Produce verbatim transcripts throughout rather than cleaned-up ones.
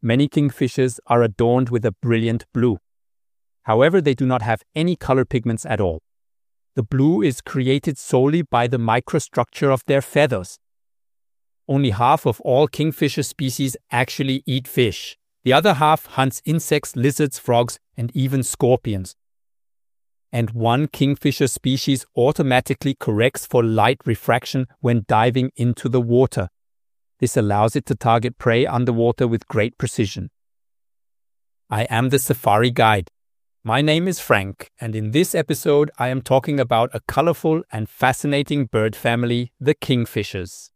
many kingfishers are adorned with a brilliant blue. However, they do not have any color pigments at all. The blue is created solely by the microstructure of their feathers. Only half of all kingfisher species actually eat fish. The other half hunts insects, lizards, frogs, and even scorpions. And one kingfisher species automatically corrects for light refraction when diving into the water. This allows it to target prey underwater with great precision. I am the Safari Guide. My name is Frank, and in this episode I am talking about a colorful and fascinating bird family, the kingfishers.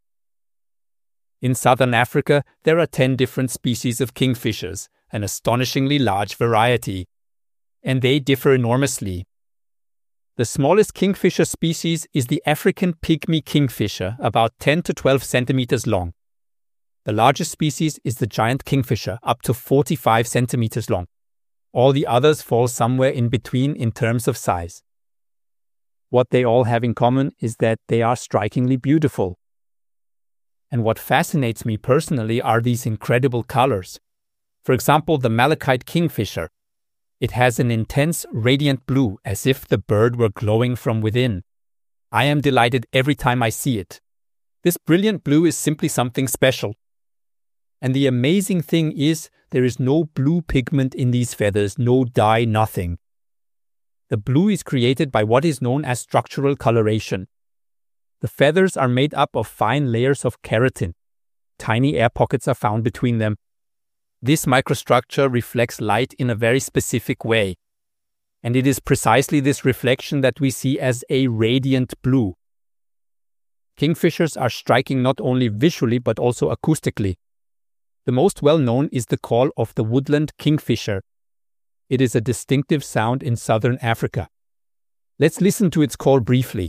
In southern Africa, there are ten different species of kingfishers, an astonishingly large variety. And they differ enormously. The smallest kingfisher species is the African pygmy kingfisher, about ten to twelve centimeters long. The largest species is the giant kingfisher, up to forty-five centimeters long. All the others fall somewhere in between in terms of size. What they all have in common is that they are strikingly beautiful. And what fascinates me personally are these incredible colors. For example, the malachite kingfisher. It has an intense, radiant blue, as if the bird were glowing from within. I am delighted every time I see it. This brilliant blue is simply something special. And the amazing thing is, there is no blue pigment in these feathers, no dye, nothing. The blue is created by what is known as structural coloration. The feathers are made up of fine layers of keratin. Tiny air pockets are found between them. This microstructure reflects light in a very specific way. And it is precisely this reflection that we see as a radiant blue. Kingfishers are striking not only visually but also acoustically. The most well-known is the call of the woodland kingfisher. It is a distinctive sound in southern Africa. Let's listen to its call briefly.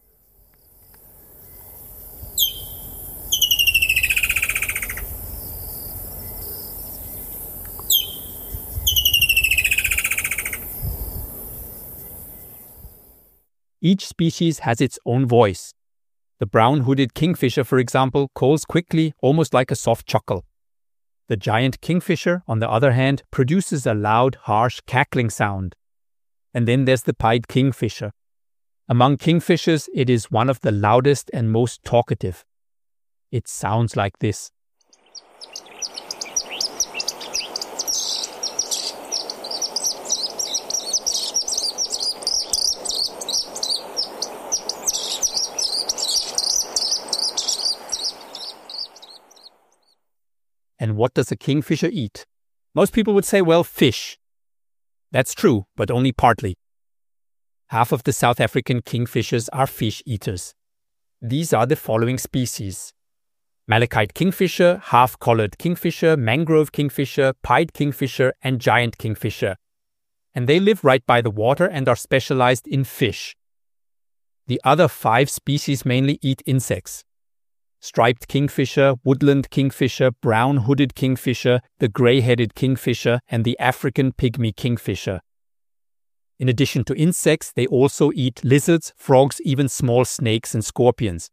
Each species has its own voice. The brown-hooded kingfisher, for example, calls quickly, almost like a soft chuckle. The giant kingfisher, on the other hand, produces a loud, harsh, cackling sound. And then there's the pied kingfisher. Among kingfishers, it is one of the loudest and most talkative. It sounds like this. And what does a kingfisher eat? Most people would say, well, fish. That's true, but only partly. Half of the South African kingfishers are fish eaters. These are the following species: malachite kingfisher, half-collared kingfisher, mangrove kingfisher, pied kingfisher, and giant kingfisher. And they live right by the water and are specialized in fish. The other five species mainly eat insects. Striped kingfisher, woodland kingfisher, brown-hooded kingfisher, the gray-headed kingfisher, and the African pygmy kingfisher. In addition to insects, they also eat lizards, frogs, even small snakes and scorpions.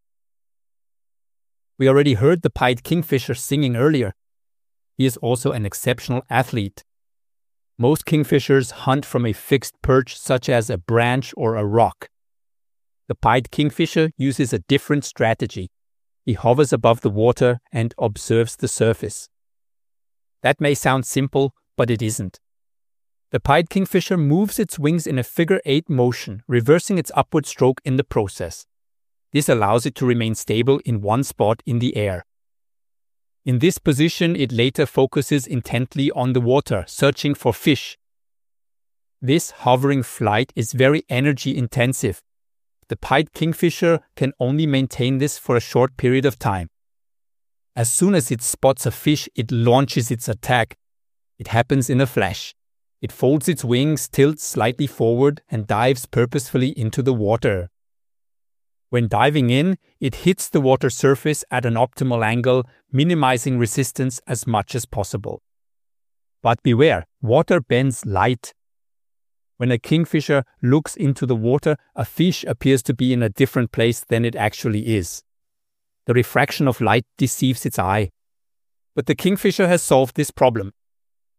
We already heard the pied kingfisher singing earlier. He is also an exceptional athlete. Most kingfishers hunt from a fixed perch such as a branch or a rock. The pied kingfisher uses a different strategy. He hovers above the water and observes the surface. That may sound simple, but it isn't. The pied kingfisher moves its wings in a figure-eight motion, reversing its upward stroke in the process. This allows it to remain stable in one spot in the air. In this position, it later focuses intently on the water, searching for fish. This hovering flight is very energy-intensive. The pied kingfisher can only maintain this for a short period of time. As soon as it spots a fish, it launches its attack. It happens in a flash. It folds its wings, tilts slightly forward, and dives purposefully into the water. When diving in, it hits the water surface at an optimal angle, minimizing resistance as much as possible. But beware, water bends light. When a kingfisher looks into the water, a fish appears to be in a different place than it actually is. The refraction of light deceives its eye. But the kingfisher has solved this problem.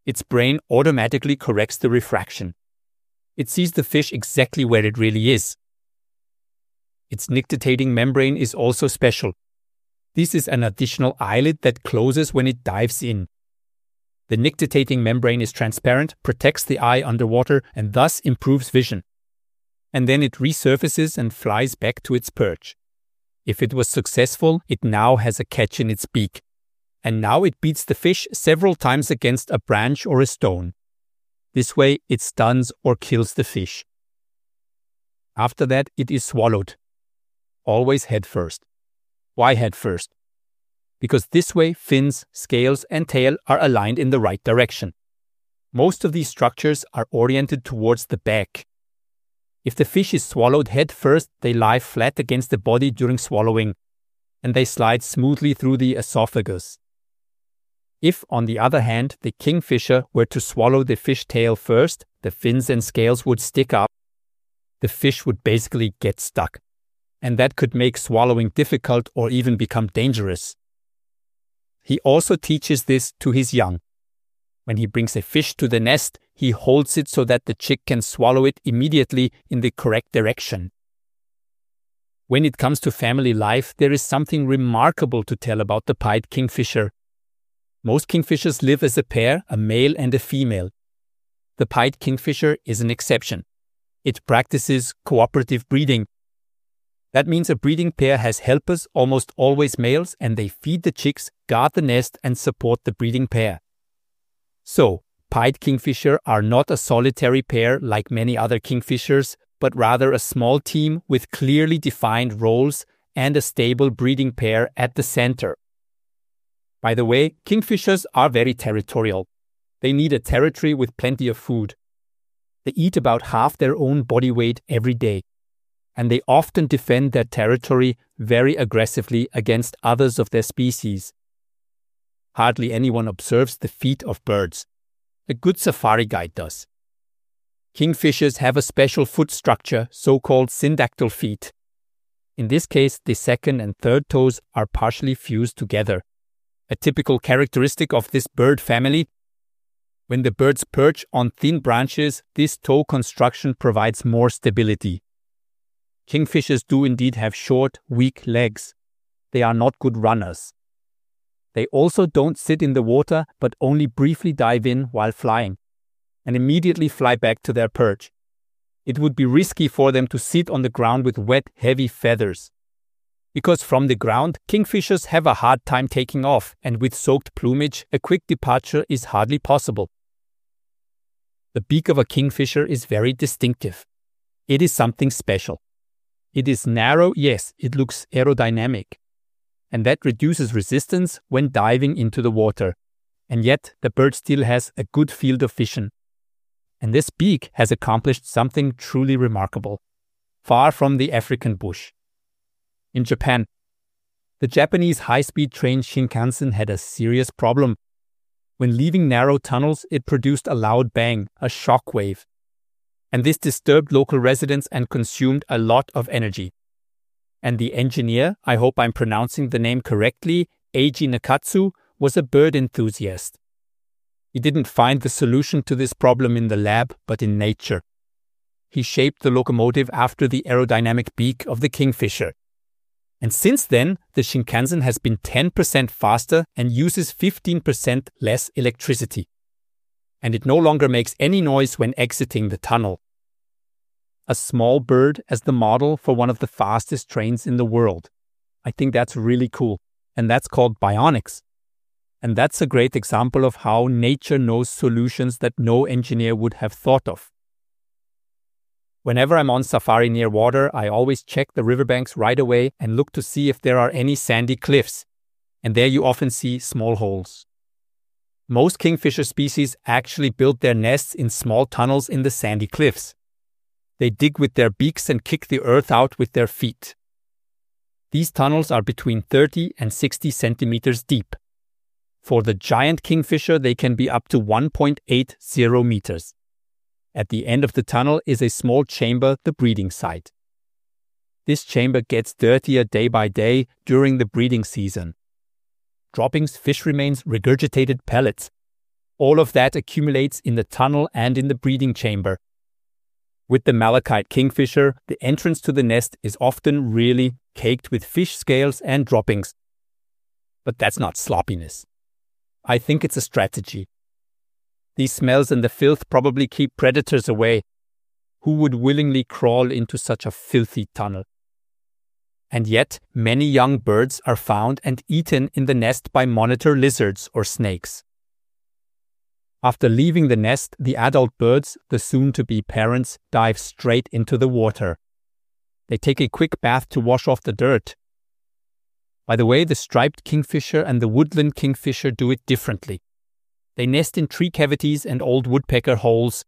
its brain automatically corrects the refraction. It sees the fish exactly where it really is. Its nictitating membrane is also special. This is an additional eyelid that closes when it dives in. The nictitating membrane is transparent, protects the eye underwater, and thus improves vision. And then it resurfaces and flies back to its perch. If it was successful, it now has a catch in its beak. And now it beats the fish several times against a branch or a stone. This way, it stuns or kills the fish. After that, it is swallowed. Always head first. Why head first? Because this way, fins, scales, and tail are aligned in the right direction. Most of these structures are oriented towards the back. If the fish is swallowed head first, they lie flat against the body during swallowing, and they slide smoothly through the esophagus. If, on the other hand, the kingfisher were to swallow the fish tail first, the fins and scales would stick up. The fish would basically get stuck, and that could make swallowing difficult or even become dangerous. He also teaches this to his young. When he brings a fish to the nest, he holds it so that the chick can swallow it immediately in the correct direction. When it comes to family life, there is something remarkable to tell about the pied kingfisher. Most kingfishers live as a pair, a male and a female. The pied kingfisher is an exception. It practices cooperative breeding. That means a breeding pair has helpers, almost always males, and they feed the chicks, guard the nest, and support the breeding pair. So, pied kingfisher are not a solitary pair like many other kingfishers, but rather a small team with clearly defined roles and a stable breeding pair at the center. By the way, kingfishers are very territorial. They need a territory with plenty of food. They eat about half their own body weight every day, and they often defend their territory very aggressively against others of their species. Hardly anyone observes the feet of birds. A good safari guide does. Kingfishers have a special foot structure, so-called syndactyl feet. In this case, the second and third toes are partially fused together. A typical characteristic of this bird family. When the birds perch on thin branches, this toe construction provides more stability. Kingfishers do indeed have short, weak legs. They are not good runners. They also don't sit in the water, but only briefly dive in while flying, and immediately fly back to their perch. It would be risky for them to sit on the ground with wet, heavy feathers. Because from the ground, kingfishers have a hard time taking off, and with soaked plumage, a quick departure is hardly possible. The beak of a kingfisher is very distinctive. It is something special. It is narrow, yes, it looks aerodynamic. And that reduces resistance when diving into the water. And yet, the bird still has a good field of vision. And this beak has accomplished something truly remarkable, far from the African bush. In Japan, the Japanese high-speed train Shinkansen had a serious problem. When leaving narrow tunnels, it produced a loud bang, a shock wave. And this disturbed local residents and consumed a lot of energy. And the engineer, I hope I'm pronouncing the name correctly, Eiji Nakatsu, was a bird enthusiast. He didn't find the solution to this problem in the lab, but in nature. He shaped the locomotive after the aerodynamic beak of the kingfisher. And since then, the Shinkansen has been ten percent faster and uses fifteen percent less electricity. And it no longer makes any noise when exiting the tunnel. A small bird as the model for one of the fastest trains in the world. I think that's really cool. And that's called bionics. And that's a great example of how nature knows solutions that no engineer would have thought of. Whenever I'm on safari near water, I always check the riverbanks right away and look to see if there are any sandy cliffs. And there you often see small holes. Most kingfisher species actually build their nests in small tunnels in the sandy cliffs. They dig with their beaks and kick the earth out with their feet. These tunnels are between thirty and sixty centimeters deep. For the giant kingfisher, they can be up to one point eight zero meters. At the end of the tunnel is a small chamber, the breeding site. This chamber gets dirtier day by day during the breeding season. Droppings, fish remains, regurgitated pellets. All of that accumulates in the tunnel and in the breeding chamber. With the malachite kingfisher, the entrance to the nest is often really caked with fish scales and droppings. But that's not sloppiness. I think it's a strategy. These smells and the filth probably keep predators away. Who would willingly crawl into such a filthy tunnel? And yet, many young birds are found and eaten in the nest by monitor lizards or snakes. After leaving the nest, the adult birds, the soon-to-be parents, dive straight into the water. They take a quick bath to wash off the dirt. By the way, the striped kingfisher and the woodland kingfisher do it differently. They nest in tree cavities and old woodpecker holes.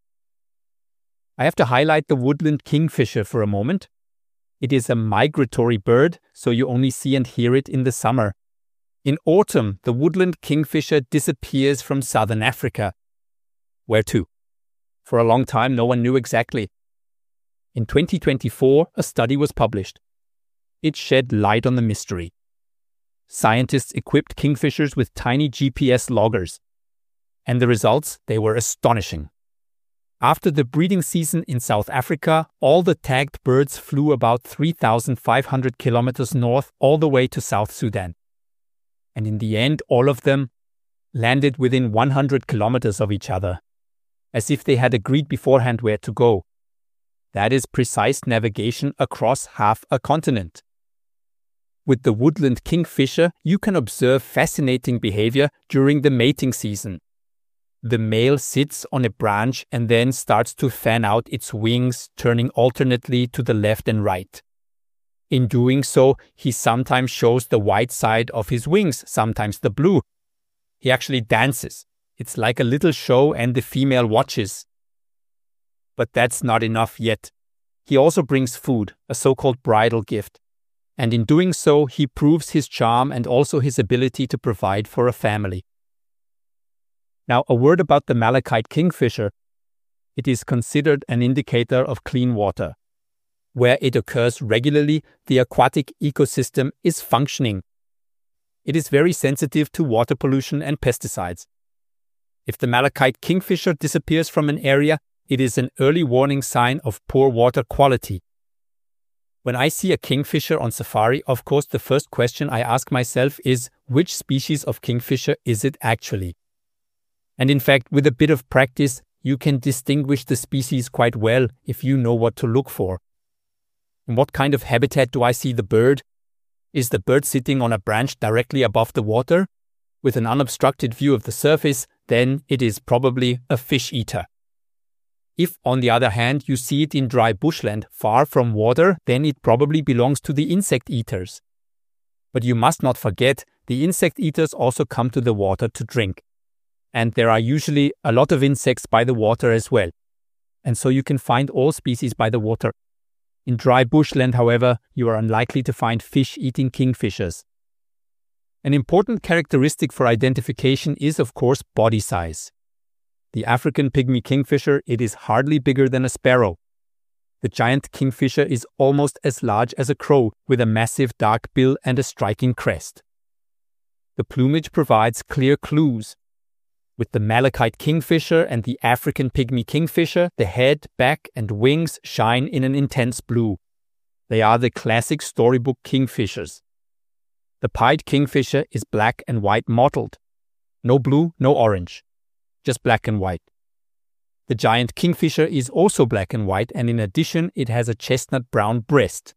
I have to highlight the woodland kingfisher for a moment. It is a migratory bird, so you only see and hear it in the summer. In autumn, the woodland kingfisher disappears from southern Africa. Where to? For a long time, no one knew exactly. In twenty twenty-four, a study was published. It shed light on the mystery. Scientists equipped kingfishers with tiny G P S loggers. And the results, they were astonishing. After the breeding season in South Africa, all the tagged birds flew about three thousand five hundred kilometers north all the way to South Sudan. And in the end, all of them landed within one hundred kilometers of each other, as if they had agreed beforehand where to go. That is precise navigation across half a continent. With the woodland kingfisher, you can observe fascinating behavior during the mating season. The male sits on a branch and then starts to fan out its wings, turning alternately to the left and right. In doing so, he sometimes shows the white side of his wings, sometimes the blue. He actually dances. It's like a little show and the female watches. But that's not enough yet. He also brings food, a so-called bridal gift. And in doing so, he proves his charm and also his ability to provide for a family. Now, a word about the malachite kingfisher. It is considered an indicator of clean water. Where it occurs regularly, the aquatic ecosystem is functioning. It is very sensitive to water pollution and pesticides. If the malachite kingfisher disappears from an area, it is an early warning sign of poor water quality. When I see a kingfisher on safari, of course, the first question I ask myself is, which species of kingfisher is it actually? And in fact, with a bit of practice, you can distinguish the species quite well if you know what to look for. In what kind of habitat do I see the bird? Is the bird sitting on a branch directly above the water? With an unobstructed view of the surface, then it is probably a fish eater. If, on the other hand, you see it in dry bushland far from water, then it probably belongs to the insect eaters. But you must not forget, the insect eaters also come to the water to drink. And there are usually a lot of insects by the water as well. And so you can find all species by the water. In dry bushland, however, you are unlikely to find fish-eating kingfishers. An important characteristic for identification is, of course, body size. The African pygmy kingfisher, it is hardly bigger than a sparrow. The giant kingfisher is almost as large as a crow, with a massive dark bill and a striking crest. The plumage provides clear clues. With the malachite kingfisher and the African pygmy kingfisher, the head, back, and wings shine in an intense blue. They are the classic storybook kingfishers. The pied kingfisher is black and white mottled. No blue, no orange. Just black and white. The giant kingfisher is also black and white, and in addition, it has a chestnut brown breast.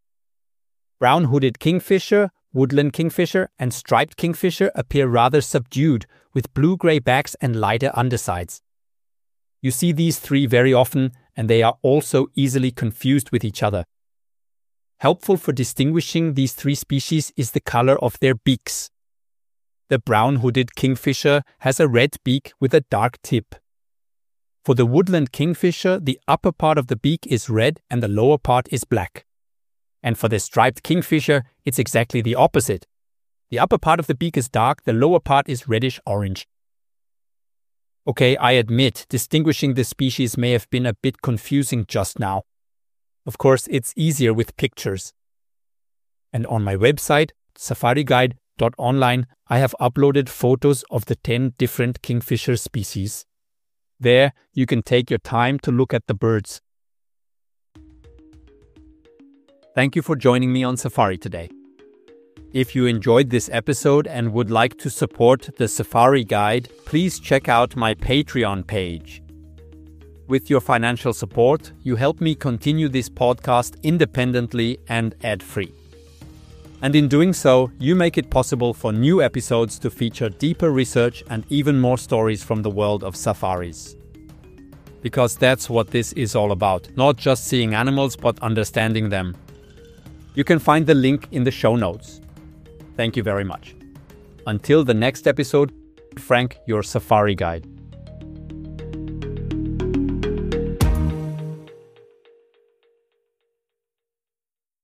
Brown-hooded kingfisher, woodland kingfisher, and striped kingfisher appear rather subdued, with blue-gray backs and lighter undersides. You see these three very often, and they are also easily confused with each other. Helpful for distinguishing these three species is the color of their beaks. The brown-hooded kingfisher has a red beak with a dark tip. For the woodland kingfisher, the upper part of the beak is red and the lower part is black. And for the striped kingfisher, it's exactly the opposite. The upper part of the beak is dark, the lower part is reddish-orange. Okay, I admit, distinguishing the species may have been a bit confusing just now. Of course, it's easier with pictures. And on my website, safari guide dot online, I have uploaded photos of the ten different kingfisher species. There, you can take your time to look at the birds. Thank you for joining me on Safari today. If you enjoyed this episode and would like to support the Safari Guide, please check out my Patreon page. With your financial support, you help me continue this podcast independently and ad-free. And in doing so, you make it possible for new episodes to feature deeper research and even more stories from the world of safaris. Because that's what this is all about, not just seeing animals but understanding them. You can find the link in the show notes. Thank you very much. Until the next episode, Frank, your Safari Guide.